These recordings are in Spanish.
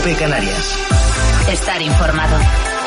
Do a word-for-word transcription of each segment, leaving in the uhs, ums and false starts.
COPE Canarias. Estar informado.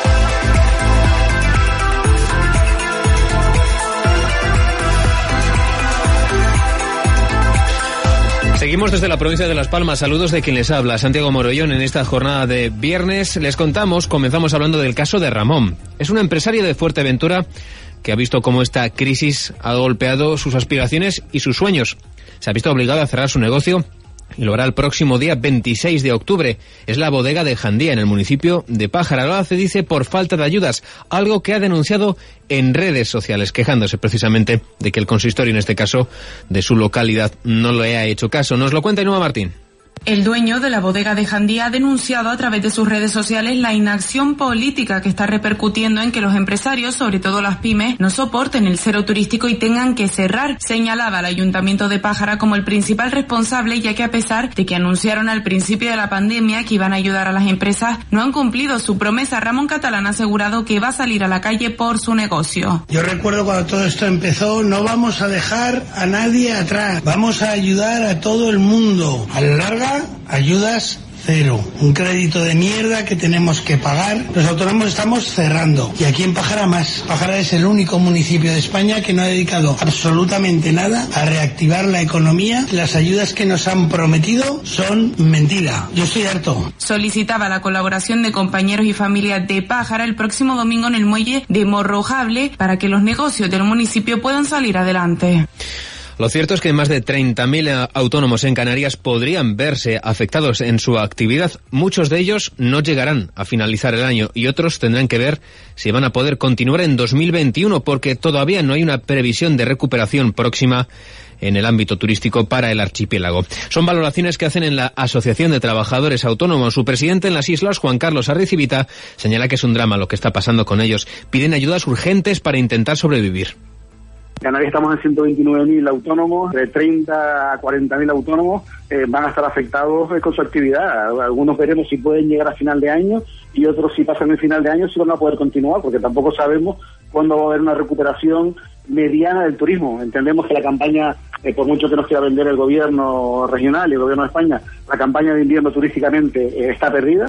Seguimos desde la provincia de Las Palmas. Saludos de quien les habla, Santiago Morollón. En esta jornada de viernes les contamos, comenzamos hablando del caso de Ramón. Es un empresario de Fuerteventura que ha visto cómo esta crisis ha golpeado sus aspiraciones y sus sueños. Se ha visto obligado a cerrar su negocio y lo hará el próximo día veintiséis de octubre. Es la bodega de Jandía, en el municipio de Pájara. Lo hace, dice, por falta de ayudas, algo que ha denunciado en redes sociales, quejándose precisamente de que el consistorio, en este caso, de su localidad, no le ha hecho caso. Nos lo cuenta Inua Martín. El dueño de la bodega de Jandía ha denunciado a través de sus redes sociales la inacción política que está repercutiendo en que los empresarios, sobre todo las pymes, no soporten el cero turístico y tengan que cerrar. Señalaba al Ayuntamiento de Pájara como el principal responsable, ya que a pesar de que anunciaron al principio de la pandemia que iban a ayudar a las empresas, no han cumplido su promesa. Ramón Catalán ha asegurado que va a salir a la calle por su negocio. Yo recuerdo cuando todo esto empezó, no vamos a dejar a nadie atrás, vamos a ayudar a todo el mundo. A la larga, ayudas cero, un crédito de mierda que tenemos que pagar. Los autónomos estamos cerrando y aquí en Pájara más. Pájara es el único municipio de España que no ha dedicado absolutamente nada a reactivar la economía. Las ayudas que nos han prometido son mentira. Yo estoy harto. Solicitaba la colaboración de compañeros y familias de Pájara el próximo domingo en el muelle de Morrojable para que los negocios del municipio puedan salir adelante. Lo cierto es que más de treinta mil autónomos en Canarias podrían verse afectados en su actividad. Muchos de ellos no llegarán a finalizar el año y otros tendrán que ver si van a poder continuar en dos mil veintiuno, porque todavía no hay una previsión de recuperación próxima en el ámbito turístico para el archipiélago. Son valoraciones que hacen en la Asociación de Trabajadores Autónomos. Su presidente en las islas, Juan Carlos Arricivita, señala que es un drama lo que está pasando con ellos. Piden ayudas urgentes para intentar sobrevivir. En Canarias estamos en ciento veintinueve mil autónomos, de treinta a cuarenta mil autónomos eh, van a estar afectados eh, con su actividad. Algunos veremos si pueden llegar a final de año y otros, si pasan el final de año, si van a poder continuar, porque tampoco sabemos cuándo va a haber una recuperación mediana del turismo. Entendemos que la campaña, eh, por mucho que nos quiera vender el gobierno regional y el gobierno de España, la campaña de invierno turísticamente eh, está perdida.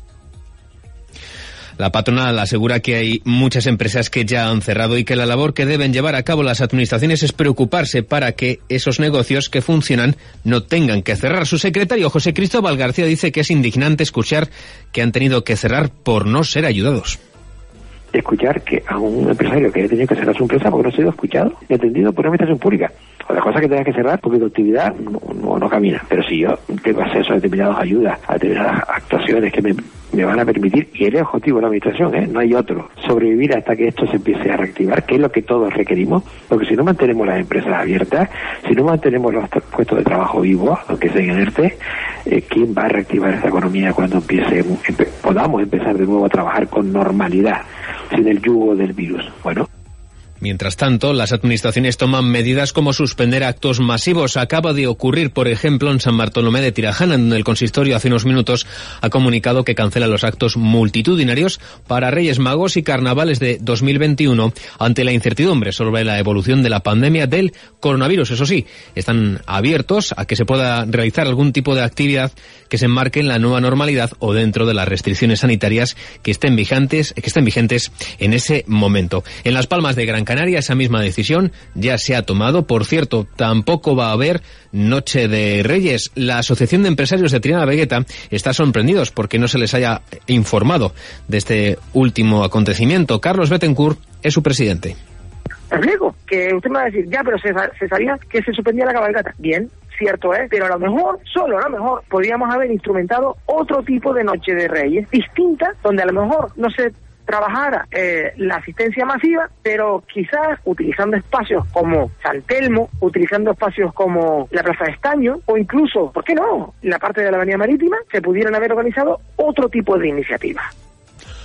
La patronal asegura que hay muchas empresas que ya han cerrado y que la labor que deben llevar a cabo las administraciones es preocuparse para que esos negocios que funcionan no tengan que cerrar. Su secretario, José Cristóbal García, dice que es indignante escuchar que han tenido que cerrar por no ser ayudados. Escuchar que a un empresario que haya tenido que cerrar su empresa porque no ha sido escuchado y atendido por una administración pública. Otra cosa que tenga que cerrar porque tu actividad no, no, no camina. Pero si yo tengo acceso a determinadas ayudas, a determinadas actuaciones que me, me van a permitir, y el objetivo de la administración, ¿eh? No hay otro, sobrevivir hasta que esto se empiece a reactivar, que es lo que todos requerimos, porque si no mantenemos las empresas abiertas, si no mantenemos los puestos de trabajo vivos, aunque sean en ERTE, eh, ¿quién va a reactivar esta economía cuando empiece, empe, podamos empezar de nuevo a trabajar con normalidad, sin el yugo del virus? Bueno. Mientras tanto, las administraciones toman medidas como suspender actos masivos. Acaba de ocurrir, por ejemplo, en San Bartolomé de Tirajana, donde el consistorio hace unos minutos ha comunicado que cancela los actos multitudinarios para Reyes Magos y Carnavales de dos mil veintiuno ante la incertidumbre sobre la evolución de la pandemia del coronavirus. Eso sí, están abiertos a que se pueda realizar algún tipo de actividad que se enmarque en la nueva normalidad o dentro de las restricciones sanitarias que estén vigentes, que estén vigentes en ese momento. En Las Palmas de Gran Canaria esa misma decisión ya se ha tomado. Por cierto, tampoco va a haber Noche de Reyes. La Asociación de Empresarios de Triana Vegueta está sorprendidos porque no se les haya informado de este último acontecimiento. Carlos Bettencourt es su presidente. Explico, que usted me va a decir, ya, pero se, se sabía que se suspendía la cabalgata. Bien, cierto es, pero a lo mejor, solo a lo mejor, podríamos haber instrumentado otro tipo de Noche de Reyes, distinta, donde a lo mejor no se trabajara eh, la asistencia masiva, pero quizás utilizando espacios como San Telmo, utilizando espacios como la Plaza de Estaño, o incluso, ¿por qué no?, la parte de la Avenida Marítima, se pudieran haber organizado otro tipo de iniciativas.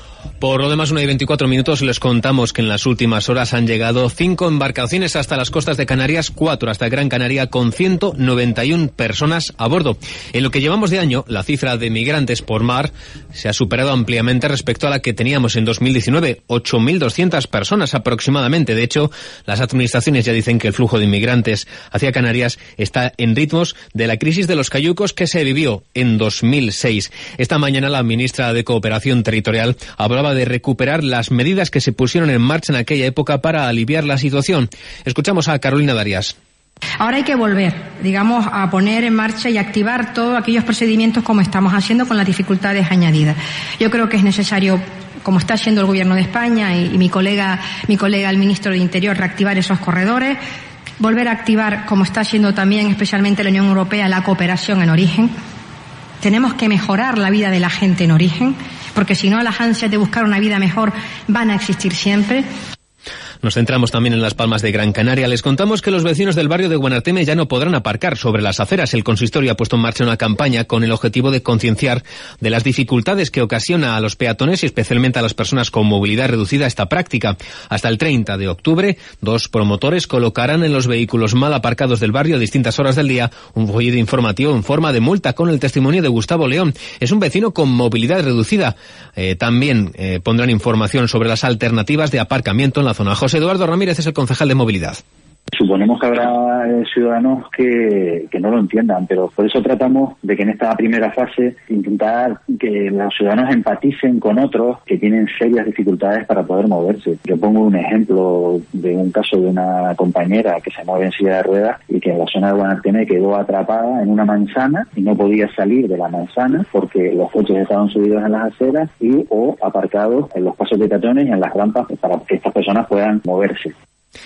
Por lo demás, una y veinticuatro minutos, les contamos que en las últimas horas han llegado cinco embarcaciones hasta las costas de Canarias, cuatro hasta Gran Canaria, con ciento noventa y una personas a bordo. En lo que llevamos de año, la cifra de migrantes por mar se ha superado ampliamente respecto a la que teníamos en dos mil diecinueve, ocho mil doscientas personas aproximadamente. De hecho, las administraciones ya dicen que el flujo de inmigrantes hacia Canarias está en ritmos de la crisis de los cayucos que se vivió en dos mil seis. Esta mañana la ministra de Cooperación Territorial hablaba de recuperar las medidas que se pusieron en marcha en aquella época para aliviar la situación. Escuchamos a Carolina Darias. Ahora hay que volver, digamos, a poner en marcha y activar todos aquellos procedimientos como estamos haciendo con las dificultades añadidas. Yo creo que es necesario, como está haciendo el Gobierno de España y, y mi colega, mi colega el ministro de Interior, reactivar esos corredores, volver a activar, como está haciendo también especialmente la Unión Europea, la cooperación en origen. Tenemos que mejorar la vida de la gente en origen, porque si no, las ansias de buscar una vida mejor van a existir siempre. Nos centramos también en Las Palmas de Gran Canaria. Les contamos que los vecinos del barrio de Guanarteme ya no podrán aparcar sobre las aceras. El consistorio ha puesto en marcha una campaña con el objetivo de concienciar de las dificultades que ocasiona a los peatones y especialmente a las personas con movilidad reducida esta práctica. Hasta el treinta de octubre, dos promotores colocarán en los vehículos mal aparcados del barrio a distintas horas del día un folleto informativo en forma de multa con el testimonio de Gustavo León. Es un vecino con movilidad reducida. Eh, también eh, pondrán información sobre las alternativas de aparcamiento en la zona. José Eduardo Ramírez es el concejal de movilidad. Suponemos que habrá eh, ciudadanos que, que no lo entiendan, pero por eso tratamos de que en esta primera fase intentar que los ciudadanos empaticen con otros que tienen serias dificultades para poder moverse. Yo pongo un ejemplo de un caso de una compañera que se mueve en silla de ruedas y que en la zona de Guanarteme quedó atrapada en una manzana y no podía salir de la manzana porque los coches estaban subidos en las aceras y o aparcados en los pasos de peatones y en las rampas para que estas personas puedan moverse.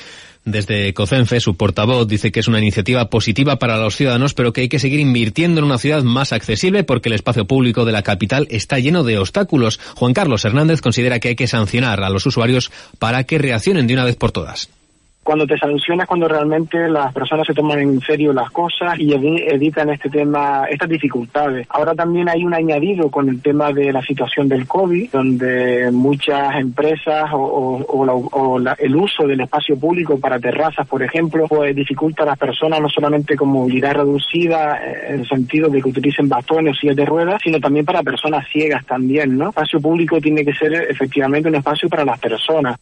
Desde COCENFE, su portavoz dice que es una iniciativa positiva para los ciudadanos, pero que hay que seguir invirtiendo en una ciudad más accesible porque el espacio público de la capital está lleno de obstáculos. Juan Carlos Hernández considera que hay que sancionar a los usuarios para que reaccionen de una vez por todas. Cuando te sancionas, cuando realmente las personas se toman en serio las cosas y evitan este tema, estas dificultades. Ahora también hay un añadido con el tema de la situación del COVID, donde muchas empresas o, o, o, la, o la, el uso del espacio público para terrazas, por ejemplo, pues dificulta a las personas no solamente con movilidad reducida, en el sentido de que utilicen bastones o sillas de ruedas, sino también para personas ciegas también, ¿no? El espacio público tiene que ser efectivamente un espacio para las personas.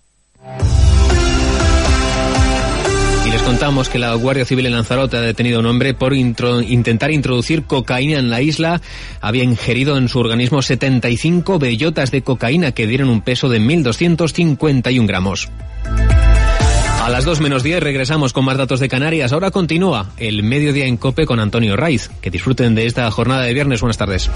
Y les contamos que la Guardia Civil en Lanzarote ha detenido a un hombre por intro, intentar introducir cocaína en la isla. Había ingerido en su organismo setenta y cinco bellotas de cocaína que dieron un peso de mil doscientos cincuenta y un gramos. A las dos menos diez regresamos con más datos de Canarias. Ahora continúa el Mediodía en COPE con Antonio Raiz. Que disfruten de esta jornada de viernes. Buenas tardes.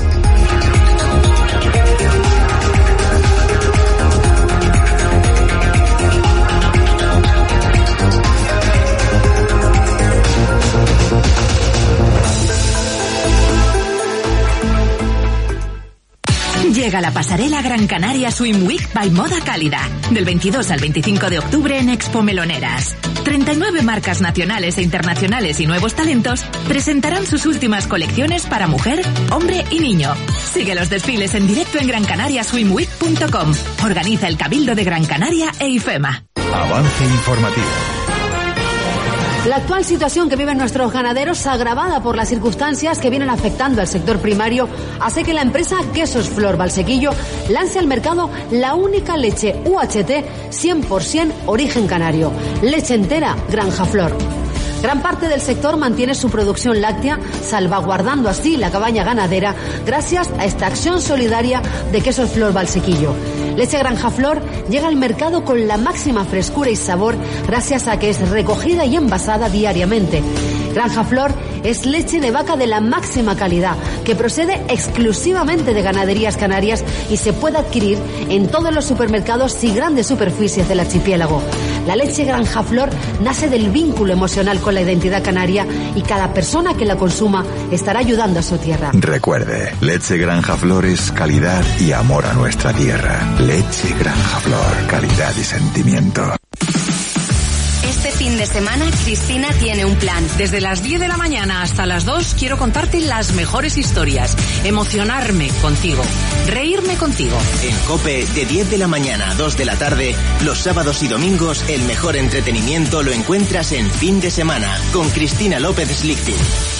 Llega la pasarela Gran Canaria Swim Week by Moda Cálida. Del veintidós al veinticinco de octubre en Expo Meloneras. treinta y nueve marcas nacionales e internacionales y nuevos talentos presentarán sus últimas colecciones para mujer, hombre y niño. Sigue los desfiles en directo en gran canaria swim week punto com. Organiza el Cabildo de Gran Canaria e IFEMA. Avance informativo. La actual situación que viven nuestros ganaderos, agravada por las circunstancias que vienen afectando al sector primario, hace que la empresa Quesos Flor Valsequillo lance al mercado la única leche U H T cien por ciento origen canario, leche entera Granja Flor. Gran parte del sector mantiene su producción láctea, salvaguardando así la cabaña ganadera gracias a esta acción solidaria de Quesos Flor Valsequillo. Leche Granja Flor llega al mercado con la máxima frescura y sabor gracias a que es recogida y envasada diariamente. Granja Flor es leche de vaca de la máxima calidad que procede exclusivamente de ganaderías canarias y se puede adquirir en todos los supermercados y grandes superficies del archipiélago. La leche Granja Flor nace del vínculo emocional con la identidad canaria y cada persona que la consuma estará ayudando a su tierra. Recuerde, leche Granja Flor es calidad y amor a nuestra tierra. Leche Granja Flor, calidad y sentimiento. Este fin de semana, Cristina tiene un plan. Desde las diez de la mañana hasta las dos quiero contarte las mejores historias, emocionarme contigo, reírme contigo. En COPE, de diez de la mañana a dos de la tarde, los sábados y domingos, el mejor entretenimiento lo encuentras en Fin de Semana, con Cristina López Slichting.